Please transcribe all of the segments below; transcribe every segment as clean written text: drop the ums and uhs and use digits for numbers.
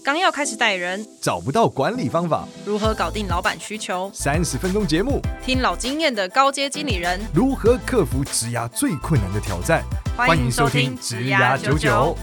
刚要开始带人， 找不到管理方法， 如何搞定老板需求 ？30分钟节目， 听老经验的高阶经理人如何克服职涯最困难的挑战。欢迎收听职涯99。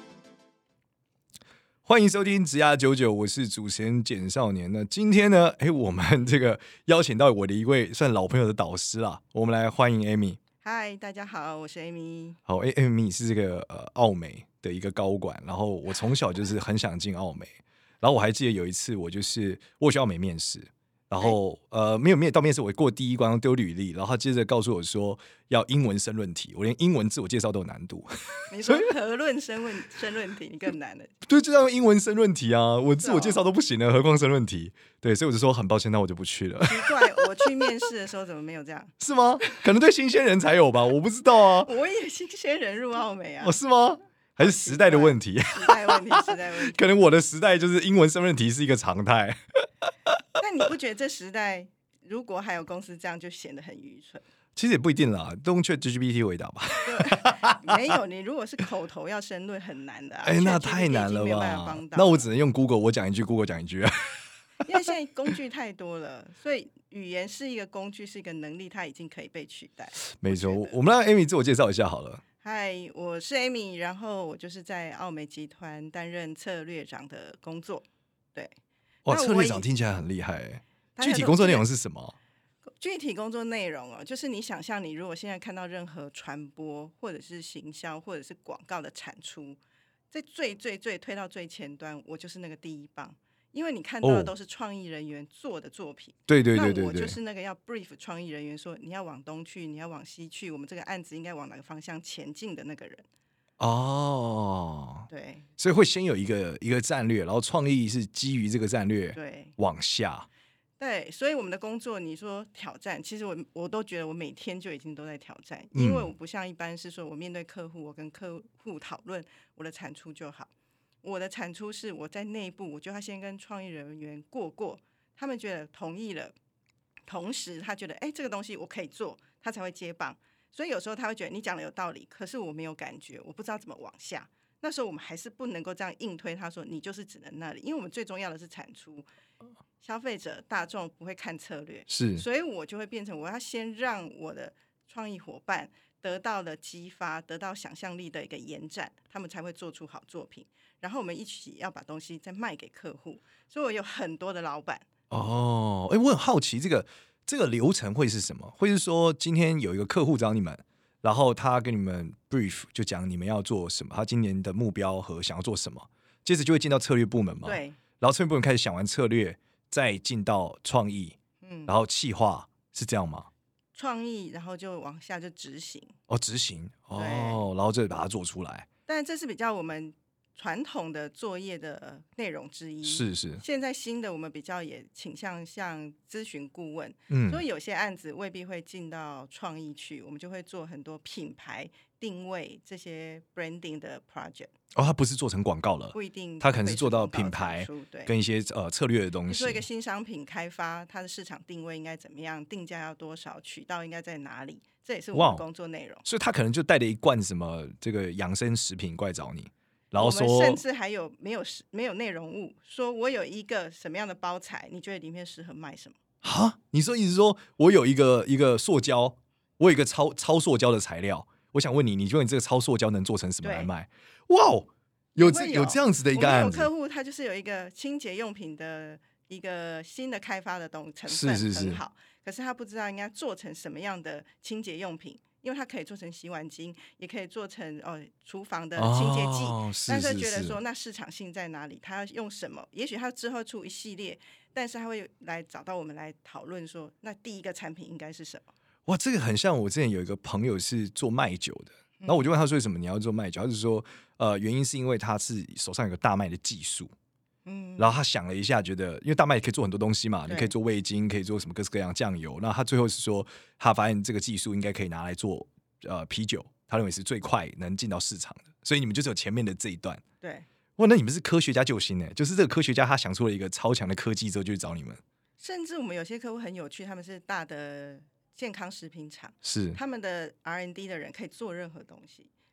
欢迎收听职涯99，我是主持人简少年。那今天呢，我们这个邀请到我的一位算老朋友的导师啦，我们来欢迎 Amy。 嗨，大家好，我是 Amy。 好，Amy 是这个奥美的一个高管，然后我从小就是很想进奥美，然后我还记得有一次我去奥美面试，然后没有到面试，我过第一关丢履历，然后他接着告诉我说要英文申论题，我连英文自我介绍都有难度。 你说核论申论题，你更难了。 对，就要英文申论题啊，我自我介绍都不行了，何况申论题？对，所以我就说很抱歉，那我就不去了。 奇怪，我去面试的时候怎么没有这样？ 是吗？可能对新鲜人才有吧，我不知道啊。 我也新鲜人入奥美啊。 哦，是吗？还是时代的问题？ 时代问题。 可能我的时代就是英文申论题是一个常态。 但你不觉得这时代如果还有公司这样，就显得很愚蠢？ 其实也不一定啦，都用 ChatGPT 回答吧。 没有，你如果是口头要申论很难的啊。 那太难了吧？那我只能用 Google， 我讲一句 ，Google 讲一句。 因为现在工具太多了，所以语言是一个工具，是一个能力，它已经可以被取代。 没错，我们让 Amy 自我介绍一下好了。 嗨，我是 Amy， 然后我就是在奥美集团担任策略长的工作。对， 哇，策略长听起来很厉害。具体工作内容是什么？ 具体工作内容就是你想象，你如果现在看到任何传播或者是行销或者是广告的产出，在最推到最前端，我就是那个第一棒。因为你看到的都是创意人员做的作品， 对， 那我就是那个要 brief 创意人员说你要往东去，你要往西去，我们这个案子应该往哪个方向前进的那个人。 哦， 对， 所以会先有一个战略，然后创意是基于这个战略对往下。 对，所以我们的工作，你说挑战，其实我都觉得我每天就已经都在挑战，因为我不像一般是说我面对客户，我跟客户讨论我的产出就好。我的产出是我在内部，我就要先跟创意人员过，他们觉得同意了，同时他觉得这个东西我可以做，他才会接棒。所以有时候他会觉得你讲的有道理，可是我没有感觉，我不知道怎么往下。那时候我们还是不能够这样硬推他说你就是只能那里，因为我们最重要的是产出。消费者大众不会看策略， 是， 所以我就会变成我要先让我的创意伙伴得到了激发，得到想象力的一个延展，他们才会做出好作品。然后我们一起要把东西再卖给客户，所以我有很多的老板。 哦，我很好奇这个流程会是什么？会是说今天有一个客户找你们，然后他跟你们 brief 就讲你们要做什么，他今年的目标和想要做什么，接着就会进到策略部门嘛？ 对。 然后策略部门开始想完策略，再进到创意，然后企划，是这样吗？ 创意，然后就往下就执行。 执行然后再把它做出来。 但这是比较我们传统的作业的内容之一。 是。 现在新的我们比较也倾向像咨询顾问，所以有些案子未必会进到创意去，我们就会做很多品牌定位这些 branding 的 project。 它不是做成广告了， 不一定， 它可能是做到品牌跟一些策略的东西。 做一个新商品开发，它的市场定位应该怎么样，定价要多少，渠道应该在哪里，这也是我们工作内容。 所以他可能就带着一罐什么这个养生食品过来找你，然后说， 我们甚至还有没有内容物，说我有一个什么样的包材，你觉得里面适合卖什么？ 你说意思是说我有一个塑胶，我有一个超塑胶的材料，我想问你觉得你这个超塑胶能做成什么来卖？哇哦，有这样子的一个案子。 我们有客户他就是有一个清洁用品的一个新的开发的成分很好，可是他不知道应该做成什么样的清洁用品。因为它可以做成洗碗巾，也可以做成厨房的清洁剂，但是觉得说那市场性在哪里？他要用什么？也许他之后出一系列，但是他会来找到我们来讨论说，那第一个产品应该是什么？ 哇，这个很像我之前有一个朋友是做麦酒的，然后我就问他说为什么你要做麦酒？他就说原因是因为他是手上有个大麦的技术。然后他想了一下，觉得因为大麦可以做很多东西嘛，你可以做味精，可以做什么各式各样酱油。那他最后是说，他发现这个技术应该可以拿来做啤酒，他认为是最快能进到市场的。所以你们就只有前面的这一段。 对， 哇，那你们是科学家救星欸，就是这个科学家他想出了一个超强的科技之后，就去找你们。 甚至我们有些客户很有趣，他们是大的健康食品厂， 是他们的 R&D 的人可以做任何东西。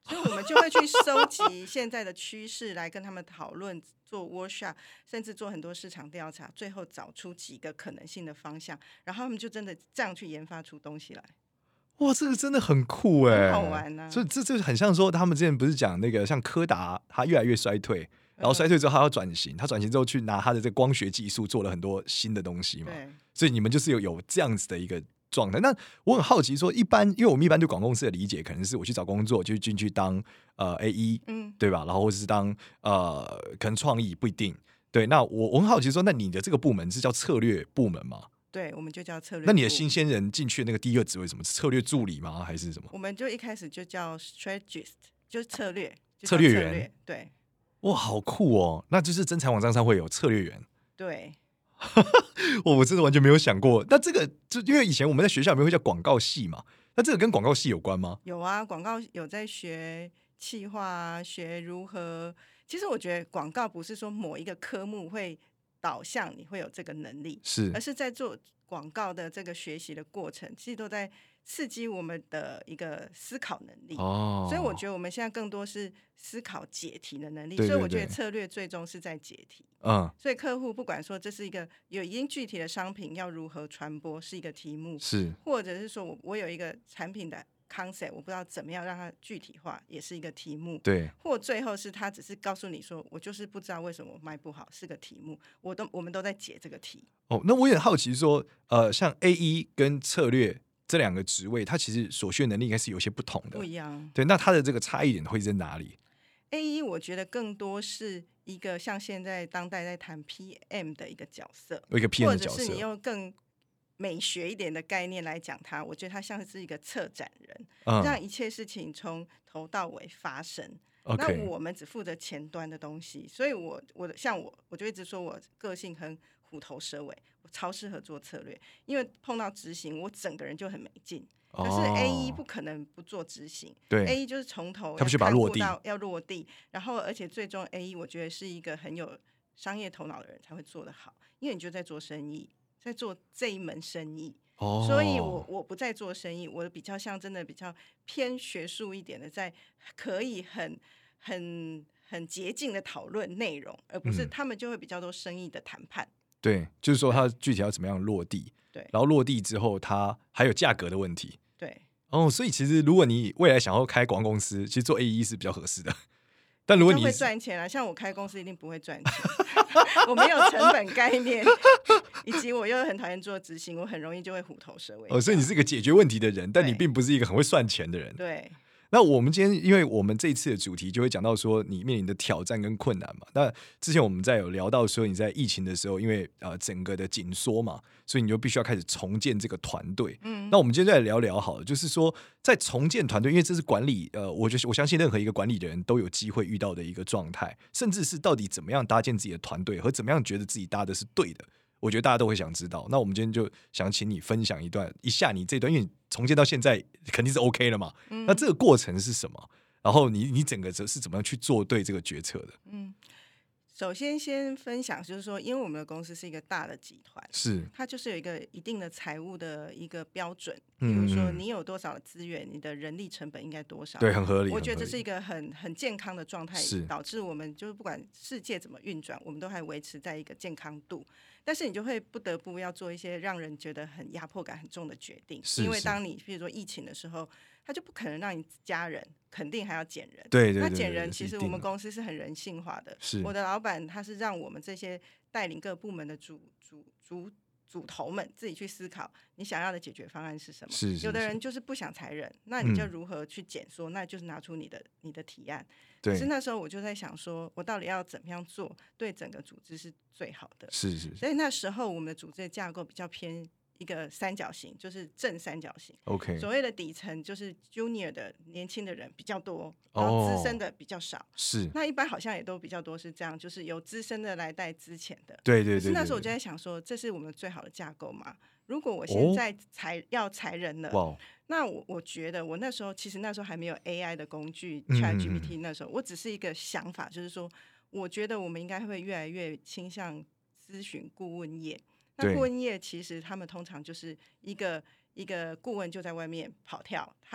所以我们就会去收集现在的趋势来跟他们讨论，做 workshop， 甚至做很多市场调查，最后找出几个可能性的方向，然后他们就真的这样去研发出东西来。 哇，这个真的很酷哎， 很好玩啊！ 所以这很像说，他们之前不是讲那个像柯达，它越来越衰退，然后衰退之后它要转型，它转型之后去拿它的这个光学技术做了很多新的东西嘛。 对， 所以你们就是有这样子的一个状态。那我很好奇说，因为我们一般对广告公司的理解，可能是我去找工作就进去当AE，对吧？然后或者是当可能创意不一定。对，那我很好奇说，那你的这个部门是叫策略部门吗？ 对，我们就叫策略部。 那你的新鲜人进去的那个第一个职位什么？策略助理吗？还是什么？ 我们就一开始就叫 strategist， 就是策略员。 对， 哇，好酷哦！那就是征才网站上会有策略员。 对， 我真的完全没有想过。那这个就因为以前我们在学校里面会叫广告系嘛，那这个跟广告系有关吗？ 有啊，广告有在学企划啊，学如何。其实我觉得广告不是说某一个科目会导向你会有这个能力，而是在做广告的这个学习的过程，其实都在刺激我们的一个思考能力。所以我觉得我们现在更多是思考解题的能力。 对对对， 所以我觉得策略最终是在解题。所以客户不管说这是一个有已经具体的商品要如何传播是一个题目，或者是说我有一个产品的concept， 我不知道怎么样让它具体化，也是一个题目。 对， 或最后是他只是告诉你说，我就是不知道为什么我卖不好，是个题目。我们都在解这个题。 那我也好奇说，像 AE 跟策略这两个职位，它其实所需的能力应该是有些不同的， 不一样。 对，那它的这个差异点会在哪里？ AE 我觉得更多是一个像现在当代在谈 PM 的一个角色， 一个 PM 的角色， 或者是你用更美学一点的概念来讲它，我觉得它像是一个策展人，让一切事情从头到尾发生。那我们只负责前端的东西，所以像我就一直说我个性很虎头蛇尾，我超适合做策略，因为碰到执行我整个人就很没劲。可是 AE 不可能不做执行，对 AE 就是从头他必须把它落地， 要落地，然后而且最终 AE 我觉得是一个很有商业头脑的人才会做得好，因为你就在做生意，在做这一门生意。所以我不在做生意，我比较像真的比较偏学术一点的，在可以很洁净的讨论内容，而不是他们就会比较多生意的谈判。 对，就是说它具体要怎么样落地，对，然后落地之后它还有价格的问题， 对。 所以其实如果你未来想要开广告公司，其实做 AE 是比较合适的。但如果你会赚钱啊，像我开公司一定不会赚钱，我没有成本概念，以及我又很讨厌做执行，我很容易就会虎头蛇尾。 所以你是一个解决问题的人，但你并不是一个很会算钱的人。 对。 那我们今天，因为我们这一次的主题就会讲到说你面临的挑战跟困难嘛。那之前我们有聊到说你在疫情的时候，因为整个的紧缩嘛，所以你就必须要开始重建这个团队。那我们今天就来聊聊好了，就是说在重建团队，因为这是管理我相信任何一个管理的人都有机会遇到的一个状态，甚至是到底怎么样搭建自己的团队和怎么样觉得自己搭的是对的。我觉得大家都会想知道，那我们今天就想请你分享一下你这段，因为你重建到现在肯定是 OK 了嘛，那这个过程是什么？然后你整个是怎么样去做对这个决策的？ 首先分享就是说，因为我们的公司是一个大的集团，它就是有一个一定的财务的一个标准，比如说你有多少的资源，你的人力成本应该多少， 对，很合理。 我觉得这是一个很健康的状态，导致我们就是不管世界怎么运转，我们都还维持在一个健康度。但是你就会不得不要做一些让人觉得很压迫感很重的决定，因为当你比如说疫情的时候，他就不可能让你加人，肯定还要减人。 对， 那减人其实我们公司是很人性化的。我的老板他是让我们这些带领各部门的主头们自己去思考你想要的解决方案是什么。有的人就是不想裁人，那你就如何去减缩？那就是拿出你的提案。可是那时候我就在想说，我到底要怎么样做对整个组织是最好的？所以那时候我们的组织的架构比较偏一个三角形，就是正三角形。所谓的底层就是 junior 的年轻的人比较多，然后资深的比较少。那一般好像也都比较多是这样，就是由资深的来带资浅的。 对。 可是那时候我就在想说，这是我们最好的架构嘛？如果我现在要裁人了，那我觉得我那时候其实那时候还没有 AI 的工具 ChatGPT， 那时候我只是一个想法，就是说我觉得我们应该会越来越倾向咨询顾问业。那顾问业其实他们通常就是一个顾问就在外面跑跳，他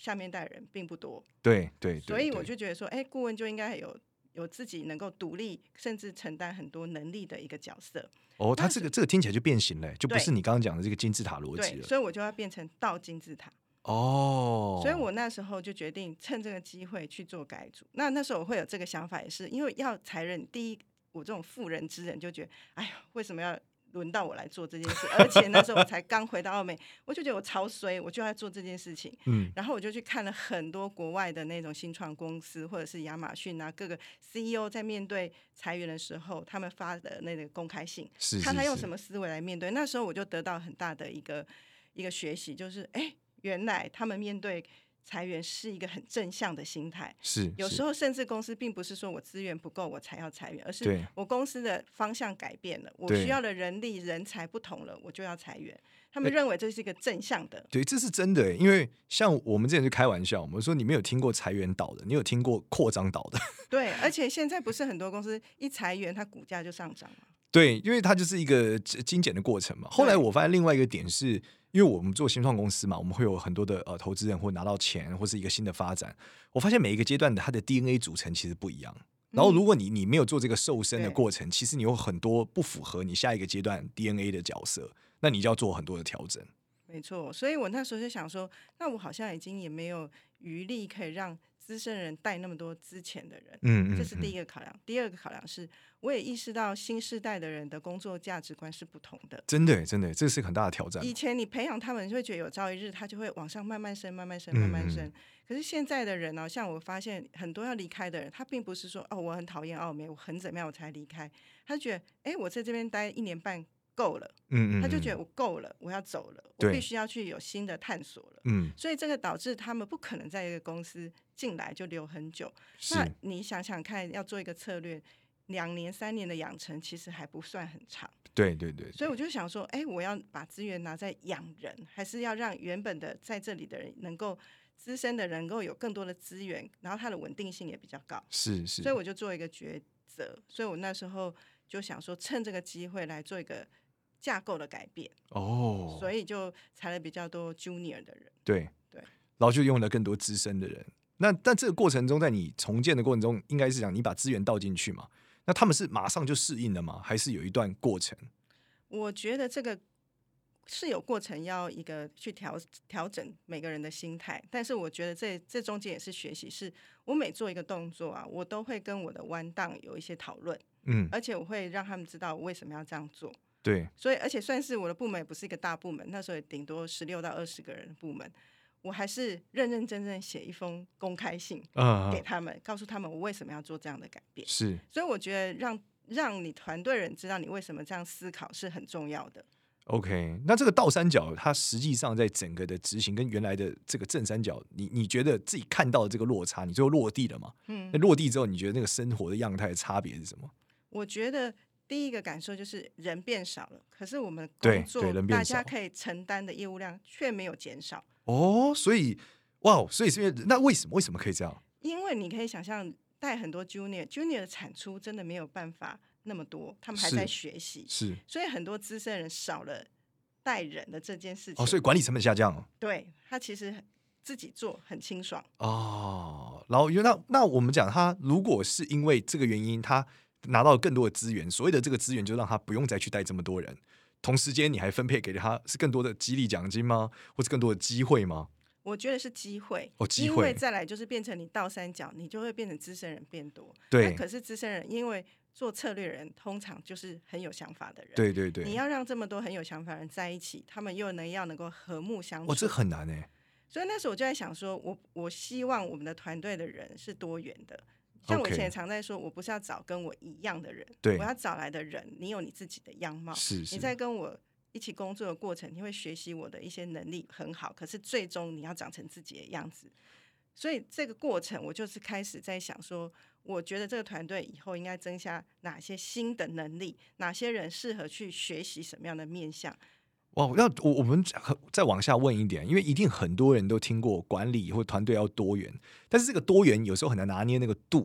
下面带人并不多， 对对， 所以我就觉得说，顾问就应该有自己能够独立甚至承担很多能力的一个角色。 哦，他这个听起来就变形了，就不是你刚刚讲的这个金字塔逻辑了。 所以我就要变成倒金字塔。 哦， 所以我那时候就决定趁这个机会去做改组。那时候我会有这个想法，也是因为要裁人，第一，我这种妇人之仁就觉得，哎呀，为什么要轮到我来做这件事？而且那时候我才刚回到澳美，我就觉得我超衰，我就要做这件事情。然后我就去看了很多国外的那种新创公司，或者是亚马逊啊，各个 CEO 在面对裁员的时候，他们发的那个公开信，看他用什么思维来面对。那时候我就得到很大的一个学习，就是原来他们面对裁员是一个很正向的心态，有时候甚至公司并不是说我资源不够我才要裁员，而是我公司的方向改变了，我需要的人力人才不同了，我就要裁员。他们认为这是一个正向的。 对，这是真的。因为像我们之前就开玩笑，我们说你没有听过裁员倒的，你有听过扩张倒的。 对，而且现在不是很多公司一裁员它股价就上涨了。 对，因为它就是一个精简的过程嘛。后来我发现另外一个点是，因为我们做新创公司嘛，我们会有很多的投资人或拿到钱，或是一个新的发展。我发现每一个阶段的它的 DNA 组成其实不一样。然后如果你没有做这个瘦身的过程，其实你有很多不符合你下一个阶段 DNA 的角色，那你就要做很多的调整。 没错，所以我那时候就想说，那我好像已经也没有余力可以让资深人带那么多之前的人，这是第一个考量。第二个考量是，我也意识到新世代的人的工作价值观是不同的。 真的，这是很大的挑战。 以前你培养他们，就会觉得有朝一日他就会往上慢慢升，慢慢升。可是现在的人呢，像我发现很多要离开的人，他并不是说我很讨厌澳美，我很怎么样我才离开，他觉得我在这边待1年半。够了，他就觉得我够了，我要走了，我必须要去有新的探索了，所以这个导致他们不可能在一个公司进来就留很久。那你想想看，要做一个策略，2年3年的养成其实还不算很长。 对， 所以我就想说，我要把资源拿在养人，还是要让原本的在这里的人能够资深的人能够有更多的资源，然后它的稳定性也比较高。 是， 所以我就做一个抉择。所以我那时候就想说，趁这个机会来做一个架构的改变。所以就裁了比较多 junior 的人。 对，然后就用了更多资深的人。但这个过程中，在你重建的过程中，应该是讲你把资源倒进去嘛？那他们是马上就适应了吗？还是有一段过程？ 我觉得这个是有过程，要一个去调整每个人的心态。但是我觉得这中间也是学习，是我每做一个动作啊，我都会跟我的弯档有一些讨论，而且我会让他们知道我为什么要这样做。 对， 所以而且算是我的部门也不是一个大部门，那时候也顶多16到20个人的部门，我还是认认真真写一封公开信给他们，告诉他们我为什么要做这样的改变。 是， 所以我觉得让你团队人知道你为什么这样思考是很重要的。 OK， 那这个倒三角它实际上在整个的执行跟原来的这个正三角，你觉得自己看到的这个落差，你最后落地了吗？那落地之后，你觉得那个生活的样态的差别是什么？ 我觉得第一个感受就是人变少了，可是我们工作大家可以承担的业务量却没有减少。 所以是因为那为什么可以这样？ 因为你可以想象带很多 junior 的产出真的没有办法那么多，他们还在学习， 是， 所以很多资深人少了带人的这件事情。 所以管理成本下降了。 对，他其实自己做很清爽。 然后那我们讲他如果是因为这个原因，他拿到更多的资源，所谓的这个资源就让他不用再去带这么多人，同时间你还分配给他是更多的激励奖金吗？或是更多的机会吗？ 我觉得是机会， 机会， 因为再来就是变成你倒三角，你就会变成资深人变多。 对， 可是资深人因为做策略人通常就是很有想法的人， 对， 你要让这么多很有想法的人在一起，他们又能够和睦相处， 这很难欸。 所以那时候我就在想说，我希望我们的团队的人是多元的。像我以前也常在说，我不是要找跟我一样的人，我要找来的人，你有你自己的样貌，你在跟我一起工作的过程，你会学习我的一些能力很好，可是最终你要长成自己的样子。所以这个过程，我就是开始在想说，我觉得这个团队以后应该增加哪些新的能力，哪些人适合去学习什么样的面向。 那我们再往下问一点，因为一定很多人都听过管理或团队要多元，但是这个多元有时候很难拿捏那个度。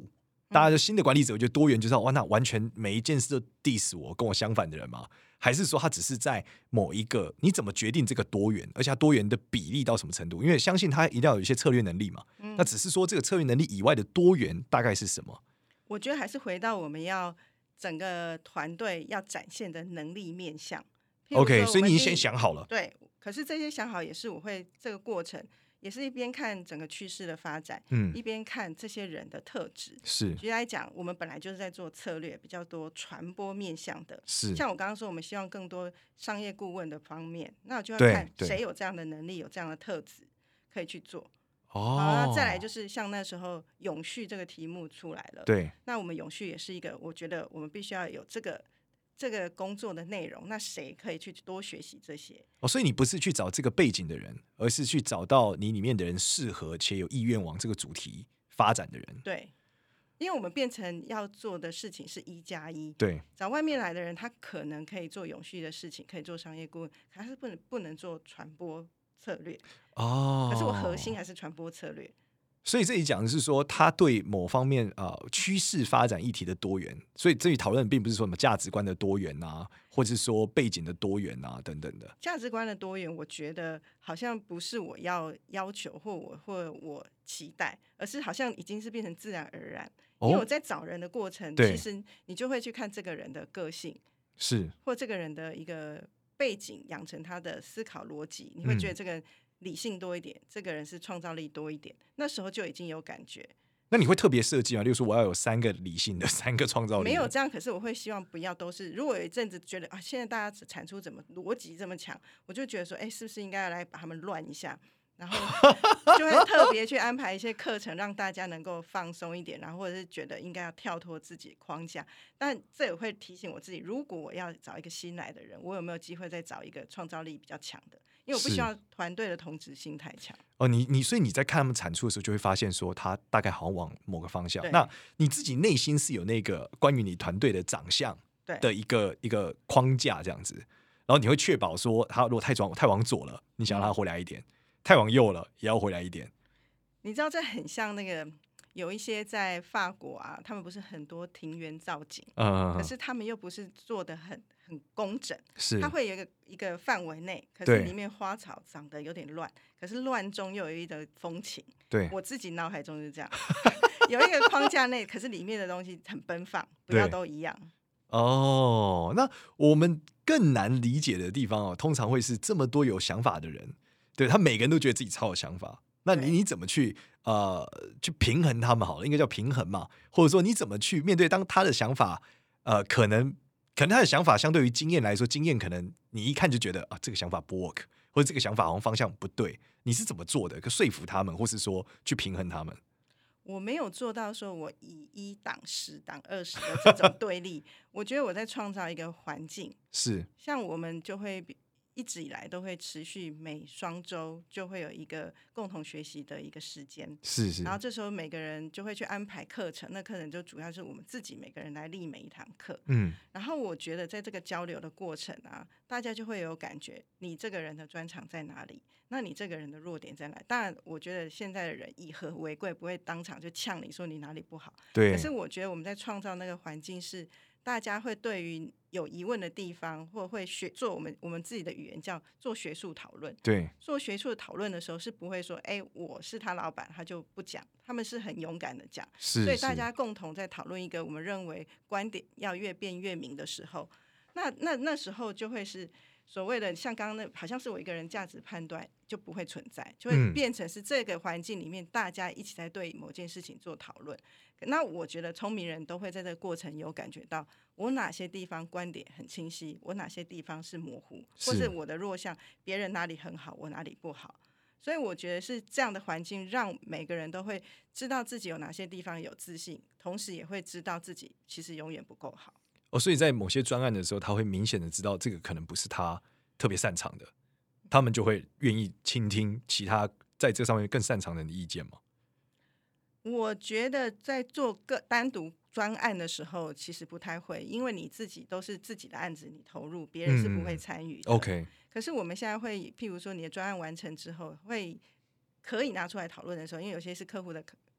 大家就新的管理者，我觉得多元就是哇，那完全每一件事都 diss 我，跟我相反的人吗？还是说他只是在某一个，你怎么决定这个多元，而且他多元的比例到什么程度？因为相信他一定要有一些策略能力嘛。那只是说这个策略能力以外的多元大概是什么？ 我觉得还是回到我们要整个团队要展现的能力面向。 OK， 所以你先想好了。 对，可是这些想好也是我会这个过程。也是一边看整个趋势的发展，一边看这些人的特质。 是， 举例来讲，我们本来就是在做策略比较多传播面向的， 是像我刚刚说，我们希望更多商业顾问的方面，那我就要看谁有这样的能力，有这样的特质可以去做。好，那再来就是像那时候永续这个题目出来了， 对， 那我们永续也是一个，我觉得我们必须要有这个工作的内容，那谁可以去多学习这些？ 所以你不是去找这个背景的人，而是去找到你里面的人适合且有意愿往这个主题发展的人。 对，因为我们变成要做的事情是1+1， 对， 找外面来的人，他可能可以做永续的事情，可以做商业顾问，可是不能做传播策略。可是我核心还是传播策略。 所以这里讲的是说，他对某方面趋势发展议题的多元，所以这里讨论并不是说什么价值观的多元啊，或者是说背景的多元啊等等的。 价值观的多元，我觉得好像不是我要求或我期待，而是好像已经是变成自然而然。因为我在找人的过程，其实你就会去看这个人的个性， 是或这个人的一个背景，养成他的思考逻辑，你会觉得这个理性多一点，这个人是创造力多一点，那时候就已经有感觉。 那你会特别设计吗？例如说我要有3个理性的，3个创造力的。 没有这样，可是我会希望不要都是。如果有一阵子觉得现在大家产出怎么逻辑这么强，我就觉得说，是不是应该要来把他们乱一下？然后就会特别去安排一些课程，让大家能够放松一点，然后或者是觉得应该要跳脱自己的框架。但这也会提醒我自己，如果我要找一个新来的人，我有没有机会再找一个创造力比较强的？因为我不希望团队的同质性太强。 所以你在看他们产出的时候，就会发现说他大概好像往某个方向。那你自己内心是有那个关于你团队的长相的一个框架这样子，然后你会确保说他如果太往左了，你想让他回来一点。太往右了，也要回来一点。 你知道这很像那个有一些在法国啊，他们不是很多庭园造景，可是他们又不是做的很工整， 是它会有一个范围内，可是里面花草长得有点乱，可是乱中又有一个风情。 对， 我自己脑海中是这样，有一个框架内，可是里面的东西很奔放，不要都一样。 那我们更难理解的地方通常会是这么多有想法的人。对，他每个人都觉得自己超有想法，那你怎么去平衡他们好了？应该叫平衡嘛，或者说你怎么去面对当他的想法可能他的想法相对于经验来说，经验可能你一看就觉得这个想法不 work， 或者这个想法好像方向不对，你是怎么做的？可说服他们，或是说去平衡他们？ 我没有做到说我以1挡10挡20的这种对立，我觉得我在创造一个环境， 是像我们就会一直以来都会持续每双周就会有一个共同学习的一个时间， 是， 然后这时候每个人就会去安排课程，那课程就主要是我们自己每个人来立每一堂课，然后我觉得在这个交流的过程啊，大家就会有感觉，你这个人的专长在哪里，那你这个人的弱点在哪里？当然我觉得现在的人以和为贵，不会当场就呛你说你哪里不好， 对， 可是我觉得我们在创造那个环境是大家会对于有疑问的地方，或会做我们自己的语言叫做学术讨论。 对， 做学术讨论的时候是不会说，我是他老板，他就不讲，他们是很勇敢的讲。所以大家共同在讨论一个我们认为观点要越辩越明的时候，那时候就会是所谓的像刚刚那好像是我一个人价值判断就不会存在，就会变成是这个环境里面大家一起在对某件事情做讨论。那我觉得聪明人都会在这个过程有感觉到我哪些地方观点很清晰，我哪些地方是模糊，或是我的弱项别人哪里很好，我哪里不好。所以我觉得是这样的环境让每个人都会知道自己有哪些地方有自信，同时也会知道自己其实永远不够好。 所以在某些专案的时候，他会明显的知道这个可能不是他特别擅长的，他们就会愿意倾听其他在这上面更擅长的人的意见吗？ 我觉得在做单独专案的时候其实不太会，因为你自己都是自己的案子你投入，别人是不会参与的。 OK， 可是我们现在会譬如说你的专案完成之后可以拿出来讨论的时候，因为有些是客户的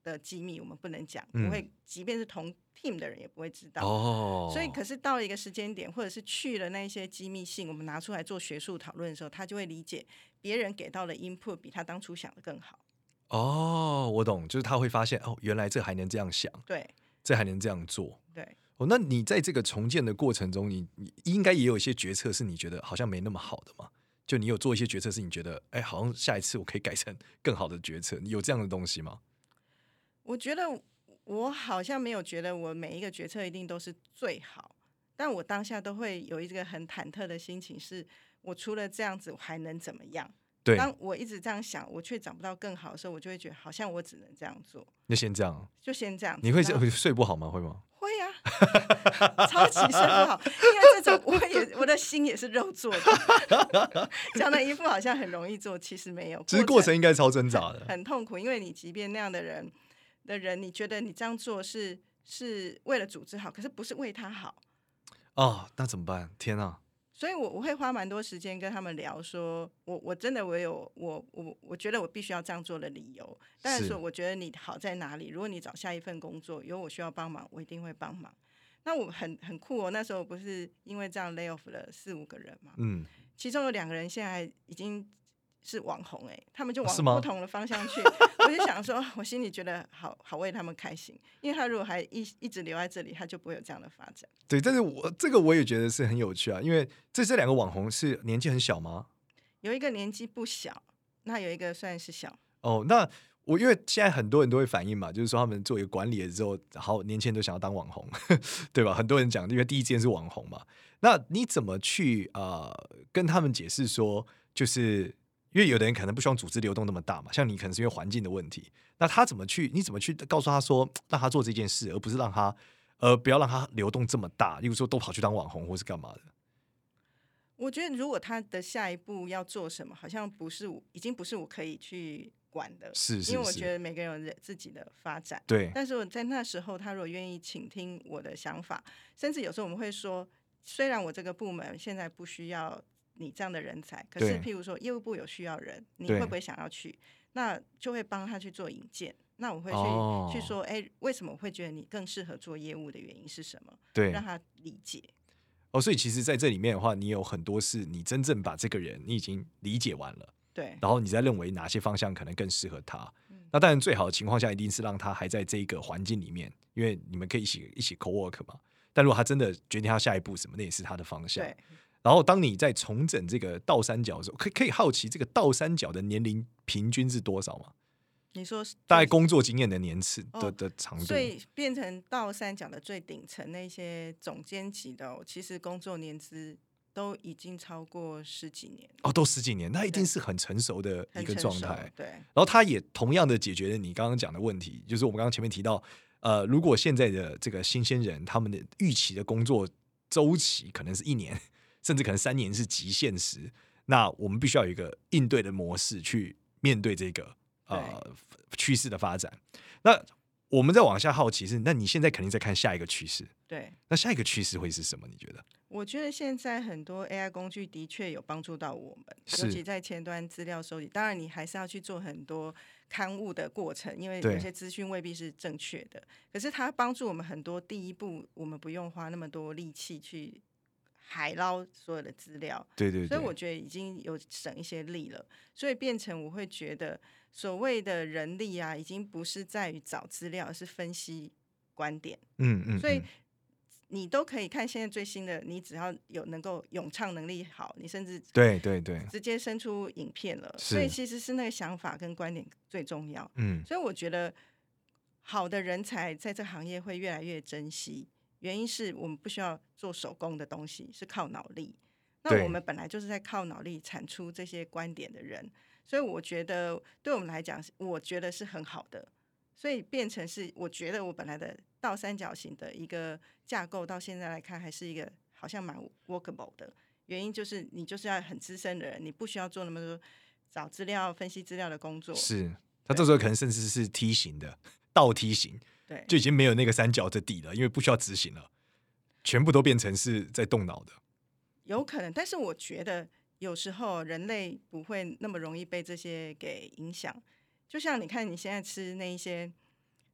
的机密我们不能讲，不会，即便是同 team 的人也不会知道。所以可是到了一个时间点，或者是去了那些机密性，我们拿出来做学术讨论的时候，他就会理解别人给到的 input 比他当初想的更好。 我懂，就是他会发现原来这还能这样想， 对，这还能这样做。 对。 那你在这个重建的过程中，你应该也有一些决策是你觉得好像没那么好的嘛？就你有做一些决策是你觉得好像下一次我可以改成更好的决策，你有这样的东西吗？ 我觉得我好像没有觉得我每一个决策一定都是最好，但我当下都会有一个很忐忑的心情，是我除了这样子我还能怎么样？ 对， 当我一直这样想，我却找不到更好的时候，我就会觉得好像我只能这样做。 那先这样， 就先这样。 你会睡不好吗？会吗？ 会啊，超级睡不好，因为这种我的心也是肉做的，讲的一副好像很容易做，其实没有， 其实过程应该超挣扎的， 很痛苦。因为你即便那样的人，你觉得你这样做是为了组织好，可是不是为他好那怎么办？天啊！ 所以我会花蛮多时间跟他们聊说，我真的我觉得我必须要这样做的理由。但是说我觉得你好在哪里？如果你找下一份工作有我需要帮忙，我一定会帮忙。那我很酷哦，那时候不是因为这样 lay off 了4-5个人嘛，其中有2个人现在已经是网红他们就往不同的方向去。我就想说，我心里觉得好为他们开心，因为他如果还一直留在这里，他就不会有这样的发展。 对，但是这个我也觉得是很有趣啊，因为这2个网红是年纪很小吗？ 有一个年纪不小，那有一个算是小。 那因为现在很多人都会反映嘛，就是说他们作为管理了之后，好年轻人都想要当网红，对吧？很多人讲，因为第一件是网红嘛。那你怎么去跟他们解释说，就是因为有的人可能不希望组织流动那么大嘛，像你可能是因为环境的问题，那你怎么去告诉他说，让他做这件事，而不是不要让他流动这么大，例如说都跑去当网红或是干嘛的？ 我觉得如果他的下一步要做什么，好像已经不是我可以去管的，因为我觉得每个人有自己的发展。 对， 但是我在那时候，他如果愿意倾听我的想法，甚至有时候我们会说，虽然我这个部门现在不需要你这样的人才，可是譬如说业务部有需要人，你会不会想要去？那就会帮他去做引荐。那我会去说，为什么我会觉得你更适合做业务的原因是什么？ 对， 让他理解。 所以其实在这里面的话，你有很多是你真正把这个人你已经理解完了， 对， 然后你再认为哪些方向可能更适合他。那当然最好的情况下一定是让他还在这个环境里面，因为你们可以一起 co-work 嘛。但如果他真的决定他下一步什么，那也是他的方向。 对。 然后当你在重整这个倒三角的时候，可以好奇这个倒三角的年龄平均是多少吗？ 你说大概工作经验的年次的长度， 所以变成倒三角的最顶层那些总监级的其实工作年资都已经超过10几年都10几年，那一定是很成熟的一个状态。 对， 然后他也同样的解决了你刚刚讲的问题，就是我们刚刚前面提到，如果现在的这个新鲜人他们的预期的工作周期可能是1年，甚至可能3年是极限时，那我们必须要有一个应对的模式去面对这个趋势的发展。那我们再往下好奇是，那你现在肯定在看下一个趋势， 对， 那下一个趋势会是什么？你觉得？ 我觉得现在很多 AI 工具的确有帮助到我们，尤其在前端资料收集。当然，你还是要去做很多刊物的过程，因为有些资讯未必是正确的。可是它帮助我们很多，第一步我们不用花那么多力气去海捞所有的资料， 对，所以我觉得已经有省一些力了。所以变成我会觉得，所谓的人力啊，已经不是在于找资料，而是分析观点。所以你都可以看现在最新的，你只要有能够咏唱能力好，你甚至对直接生出影片了。所以其实是那个想法跟观点最重要。所以我觉得好的人才在这行业会越来越珍惜。原因是我们不需要做手工的东西，是靠脑力。那我们本来就是在靠脑力产出这些观点的人，所以我觉得对我们来讲，我觉得是很好的。所以变成是，我觉得我本来的倒三角形的一个架构，到现在来看还是一个好像蛮 workable 的。原因就是你就是要很资深的人，你不需要做那么多找资料、分析资料的工作。 是，他这时候可能甚至是梯形的倒梯形。 对， 就已经没有那个三角的底了，因为不需要执行了，全部都变成是在动脑的。 有可能，但是我觉得有时候人类不会那么容易被这些给影响。就像你看你现在吃那一些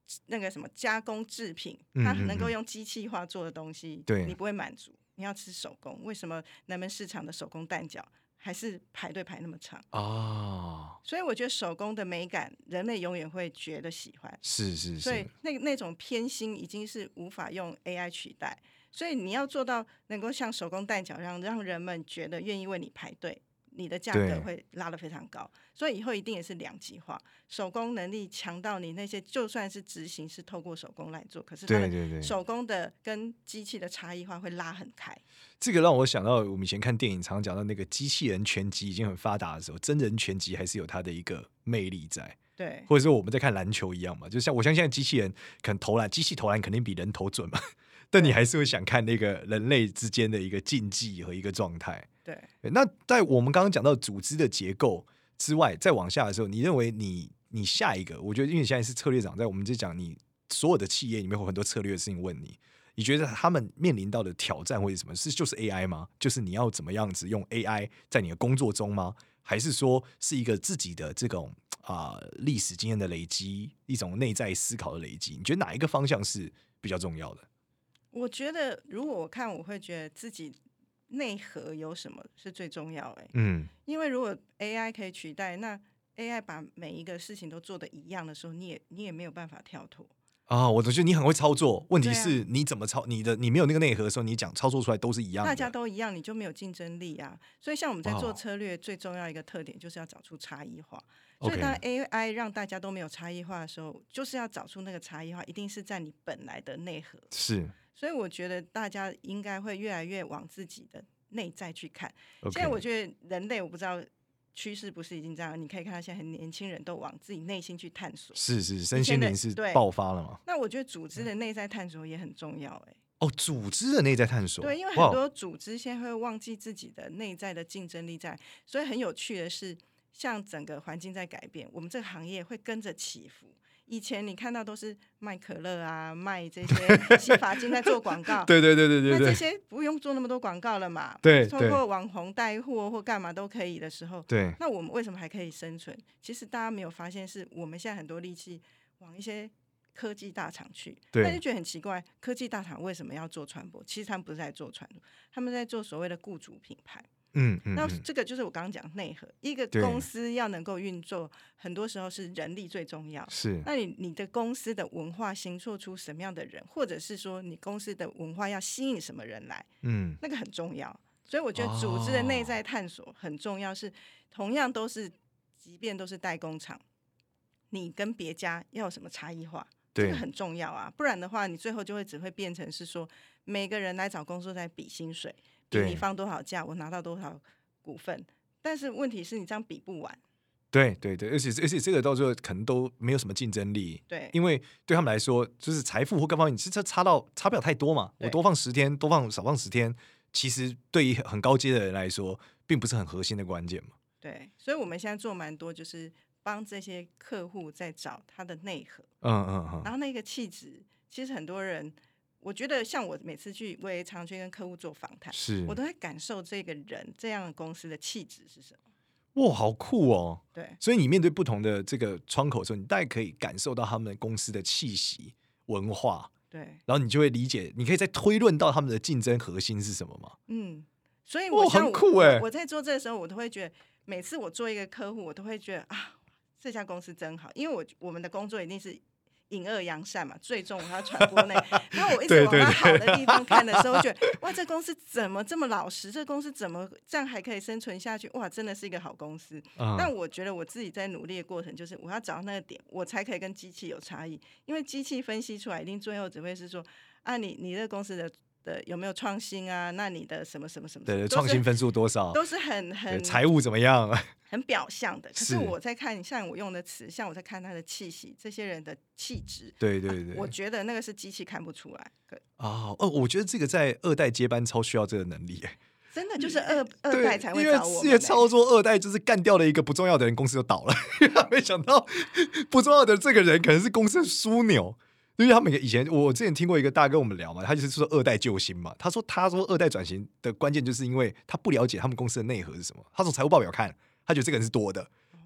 那个什么加工制品， 嗯它能够用机器化做的东西， 对你不会满足，你要吃手工。为什么南门市场的手工蛋饺还是排队排那么长？所以我觉得手工的美感，人类永远会觉得喜欢。 是是是， 所以那种偏心已经是无法用 AI 取代。所以你要做到能够像手工蛋饺让人们觉得愿意为你排队，你的价格会拉得非常高。所以以后一定也是两极化，手工能力强到你那些就算是执行是透过手工来做，可是它的手工的跟机器的差异化会拉很开。 这个让我想到我们以前看电影常常讲到那个机器人拳击已经很发达的时候，真人拳击还是有它的一个魅力在。 对， 或者说我们在看篮球一样嘛，就像我相信现在机器人可能投篮，机器投篮肯定比人投准嘛，但你还是会想看那个人类之间的一个竞技和一个状态。 对， 那在我们刚刚讲到组织的结构之外，再往下的时候，你认为你下一个，我觉得因为你现在是策略长，在我们就讲你所有的企业里面有很多策略的事情问你，你觉得他们面临到的挑战会是什么？就是 AI 吗？就是你要怎么样子用 AI 在你的工作中吗？还是说是一个自己的这种历史经验的累积，一种内在思考的累积？你觉得哪一个方向是比较重要的？ 我觉得如果我看，我会觉得自己内核有什么是最重要因为如果 AI 可以取代，那 AI 把每一个事情都做得一样的时候，你也没有办法跳脱。 我觉得你很会操作，问题是你怎么操？你没有那个内核的时候，你讲操作出来都是一样的， 大家都一样，你就没有竞争力啊。所以像我们在做策略，最重要一个特点就是要找出差异化。所以当 AI 让大家都没有差异化的时候，就是要找出那个差异化，一定是在你本来的内核。 是， 所以我觉得大家应该会越来越往自己的内在去看。现在我觉得人类，我不知道趋势不是已经这样，你可以看到现在很年轻人都往自己内心去探索。 是，身心灵是爆发了嘛？ 那我觉得组织的内在探索也很重要组织的内在探索， 对，因为很多组织现在会忘记自己的内在的竞争力在，所以很有趣的是，像整个环境在改变，我们这个行业会跟着起伏。以前你看到都是卖可乐啊，卖这些洗发精在做广告， 对， 那这些不用做那么多广告了嘛？ 对， 通过网红带货或干嘛都可以的时候， 对， 那我们为什么还可以生存？其实大家没有发现，是我们现在很多力气往一些科技大厂去，那就觉得很奇怪，科技大厂为什么要做传播？其实他们不是在做传播，他们在做所谓的雇主品牌。那这个就是我刚刚讲内核，一个公司要能够运作，很多时候是人力最重要。 是， 那你的公司的文化形塑出什么样的人，或者是说你公司的文化要吸引什么人来，那个很重要。所以我觉得组织的内在探索很重要，是同样都是，即便都是代工厂，你跟别家要有什么差异化，这个很重要啊。不然的话，你最后就会只会变成是说，每个人来找工作在比薪水。比你放多少价，我拿到多少股份，但是问题是你这样比不完。 对，而且这个到最后可能都没有什么竞争力。 对， 因为对他们来说，就是财富或各方面，其实差不了太多嘛。我多放10天，少放10天，其实对于很高阶的人来说，并不是很核心的关键嘛。 对，所以我们现在做蛮多，就是帮这些客户在找他的内核。然后那个气质，其实很多人。我觉得像我每次去，我也常去跟客户做访谈，我都会感受这个人这样的公司的气质是什么。 哇，好酷哦！ 对， 所以你面对不同的这个窗口的时候，你大概可以感受到他们公司的气息、文化， 对， 然后你就会理解，你可以再推论到他们的竞争核心是什么吗？ 所以我很酷我在做这个时候，我都会觉得，每次我做一个客户，我都会觉得这家公司真好，因为我们的工作一定是隐恶扬善嘛，最终我要传播那然后我一直往它好的地方看的时候，觉得哇，这公司怎么这么老实？这公司怎么这样还可以生存下去？哇，真的是一个好公司。但我觉得我自己在努力的过程，就是我要找到那个点，我才可以跟机器有差异。因为机器分析出来，一定最后只会是说你这个公司的有没有创新啊？那你的什么什么什么？ 对，创新分数多少？ 都是很财务怎么样？ 很表象的。可是我在看，像我用的词，像我在看他的气息，这些人的气质， 对， 我觉得那个是机器看不出来。 我觉得这个在2代接班超需要这个能力。 真的就是二代才会找我们。 因为操作2代就是干掉了一个不重要的人，公司就倒了。没想到不重要的这个人可能是公司的枢纽。因为他们以前我之前听过一个大哥跟我们聊嘛，他就是说2代救星嘛。他说2代转型的关键就是因为他不了解他们公司的内核是什么。他从财务报表看，他觉得这个人是多的，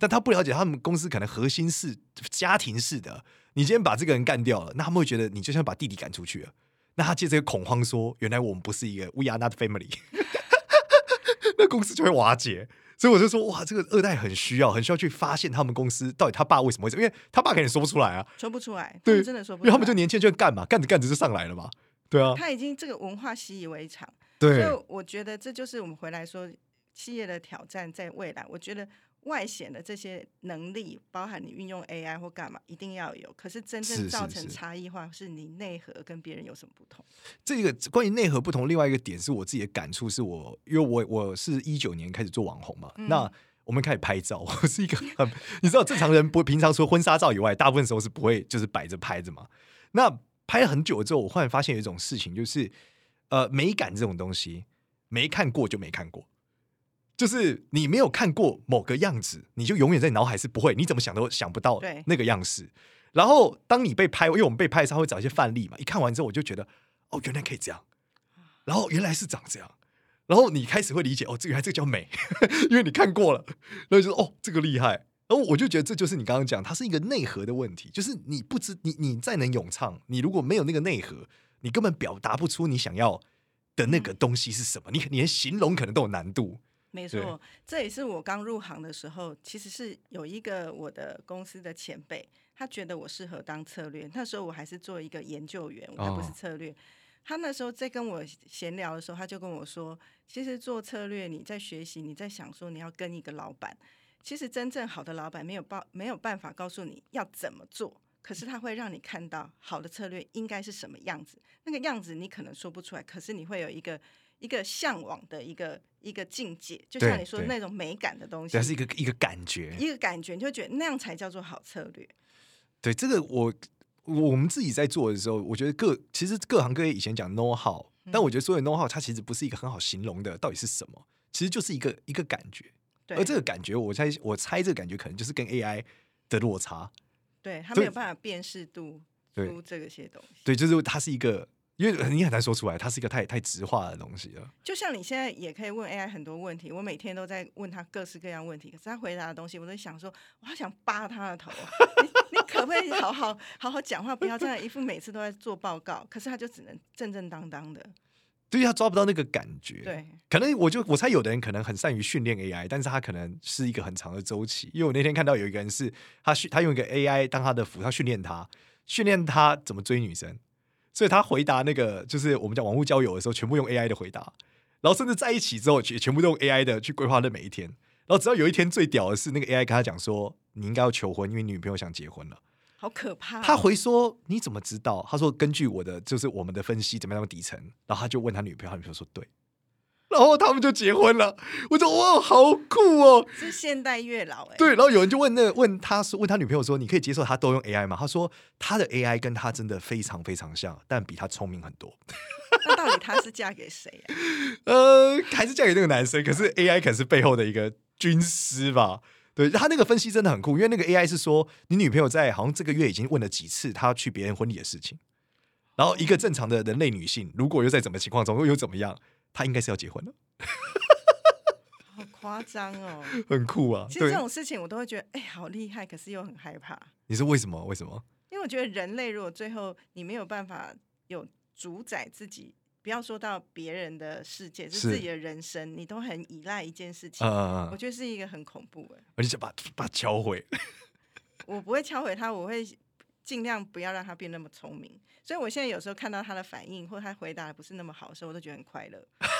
但他不了解他们公司可能核心是家庭式的。你今天把这个人干掉了，那他们会觉得你就像把弟弟赶出去了。那他借这个恐慌说，原来我们不是一个 We are not family， 那公司就会瓦解。所以我就说，哇，这个二代很需要去发现他们公司到底他爸为什么会这样，因为他爸肯定说不出来啊， 说不出来， 对， 真的说不出来， 因为他们就年轻人就干嘛，干着就上来了嘛，对啊， 他已经这个文化习以为常， 对， 所以我觉得这就是我们回来说企业的挑战，在未来，我觉得外显的这些能力，包含你运用 AI 或干嘛，一定要有。可是真正造成差异化，是你内核跟别人有什么不同？ 这个关于内核不同，另外一个点是我自己的感触，是因为我是2019年开始做网红嘛，那我们开始拍照，我是一个你知道正常人平常除了婚纱照以外，大部分时候是不会就是摆着拍着嘛。那拍了很久之后，我忽然发现有一种事情，就是美感这种东西，没看过就没看过。就是你没有看过某个样子，你就永远在脑海是不会，你怎么想都想不到那个样式。然后当你被拍，因为我们被拍的时候会找一些范例嘛，一看完之后我就觉得，哦，原来可以这样，然后原来是长这样，然后你开始会理解，哦，原来这个叫美，因为你看过了，然后就说，哦，这个厉害。然后我就觉得这就是你刚刚讲，它是一个内核的问题，就是你不知你再能咏唱，你如果没有那个内核，你根本表达不出你想要的那个东西是什么，你连形容可能都有难度。 没错，这也是我刚入行的时候，其实是有一个我的公司的前辈，他觉得我适合当策略。那时候我还是做一个研究员，我还不是策略。他那时候在跟我闲聊的时候，他就跟我说，其实做策略，你在学习，你在想说你要跟一个老板，其实真正好的老板没有办法告诉你要怎么做，可是他会让你看到好的策略应该是什么样子。那个样子你可能说不出来，可是你会有一个向往的一个境界，就像你说的那种美感的东西， 它是一个感觉， 一个感觉，你就觉得那样才叫做好策略。 对，这个我们自己在做的时候，我觉得其实各行各业以前讲 know how，但我觉得所有 know how 它其实不是一个很好形容的到底是什么，其实就是一个感觉。而这个感觉，我猜这个感觉可能就是跟 AI 的落差， 对，它没有办法辨识度出这些东西。 对，就是它是一个。因为你很难说出来，它是一个太直化的东西了。 就像你现在也可以问 AI 很多问题，我每天都在问他各式各样问题，可是他回答的东西，我都想说，我好想扒他的头。你可不可以好好讲话，不要这样一副每次都在做报告？可是他就只能正正当当的。 对，他抓不到那个感觉。 对， 可能我猜有的人可能很善于训练 AI， 但是他可能是一个很长的周期。因为我那天看到有一个人是他用一个 AI 当他的辅，他训练他怎么追女生。所以他回答那个就是我们讲网络交友的时候，全部用 AI 的回答，然后甚至在一起之后，也全部都用 AI 的去规划的每一天。然后直到有一天最屌的是，那个 AI 跟他讲说：“你应该要求婚，因为你女朋友想结婚了。” 好可怕哦！ 他回说：“你怎么知道？”他说：“根据我们的分析，怎么样底层。”然后他就问他女朋友，他女朋友说：“对。”然后他们就结婚了。我说哇，好酷哦！ 是现代月老哎。 对，然后有人就问他女朋友说：“你可以接受他都用 AI 吗？”他说：“他的 AI 跟他真的非常非常像，但比他聪明很多。” 那到底他是嫁给谁啊？ 还是嫁给那个男生？可是 AI 可能是背后的一个军师吧？对，他那个分析真的很酷，因为那个 AI 是说，你女朋友在好像这个月已经问了几次她要去别人婚礼的事情，然后一个正常的人类女性，如果又在怎么情况中又怎么样？他应该是要结婚了， 好夸张哦， 很酷啊！ 其实这种事情我都会觉得，好厉害，可是又很害怕。 你说为什么？为什么？ 因为我觉得人类如果最后你没有办法有主宰自己，不要说到别人的世界，是自己的人生，你都很依赖一件事情，我觉得是一个很恐怖的。 而且把它敲毁。 我不会敲毁他，我会尽量不要让他变那么聪明。所以我现在有时候看到他的反应，或者他回答的不是那么好的时候，我都觉得很快乐。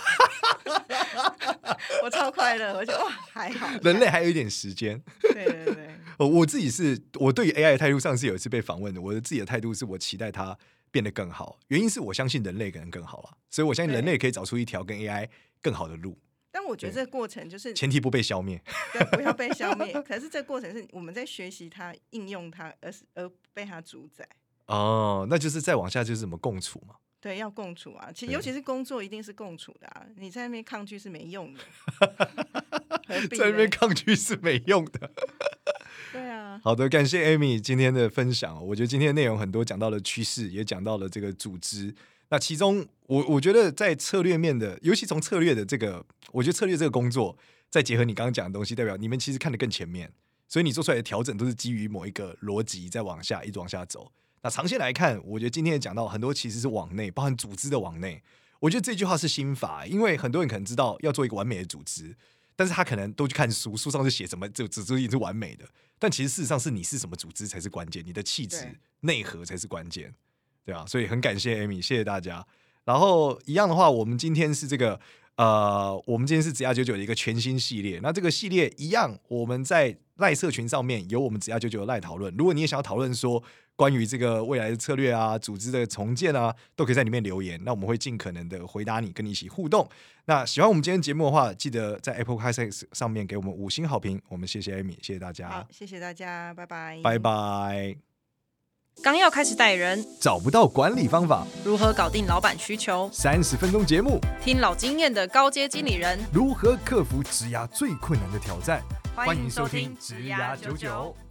我超快乐，我觉得哇，还好， 人类还有一点时间。 对。 我自己我对于 AI 的态度，上次有一次被访问的，我的自己的态度是我期待它变得更好，原因是我相信人类可能更好了，所以我相信人类可以找出一条跟 AI 更好的路。 但我觉得这个过程就是前提不被消灭， 对，不要被消灭。可是这个过程是我们在学习它、应用它，而被它主宰。 哦，那就是再往下就是怎么共处嘛。 对，要共处啊！其实尤其是工作，一定是共处的啊！你在那边抗拒是没用的， 在那边抗拒是没用的。 对啊。 好的，感谢 Amy 今天的分享。我觉得今天的内容很多，讲到了趋势，也讲到了这个组织。那其中我觉得在策略面的，尤其从策略的这个，我觉得策略这个工作，再结合你刚刚讲的东西，代表你们其实看得更前面。 所以你做出来的调整都是基于某一个逻辑再往下一直往下走。那长线来看，我觉得今天也讲到很多其实是往内，包含组织的往内。我觉得这句话是心法，因为很多人可能知道要做一个完美的组织，但是他可能都去看书，书上就写什么这个组织一定是完美的，但其实事实上是你是什么组织才是关键，你的气质内核才是关键，对啊，所以很感谢 Amy， 谢谢大家。然后一样的话，我们今天是这个我们今天是职涯99的一个全新系列。那这个系列一样，我们在赖社群上面有我们职涯99的赖讨论。如果你也想要讨论说关于这个未来的策略啊、组织的重建啊，都可以在里面留言。那我们会尽可能的回答你，跟你一起互动。那喜欢我们今天节目的话，记得在 Apple Podcast 上面给我们5星好评。我们谢谢 Amy， 谢谢大家。 好，谢谢大家，拜拜， 拜拜。 刚要开始带人， 找不到管理方法， 如何搞定老板需求 ？30分钟节目， 听老经验的高阶经理人如何克服职涯最困难的挑战。 欢迎收听职涯99。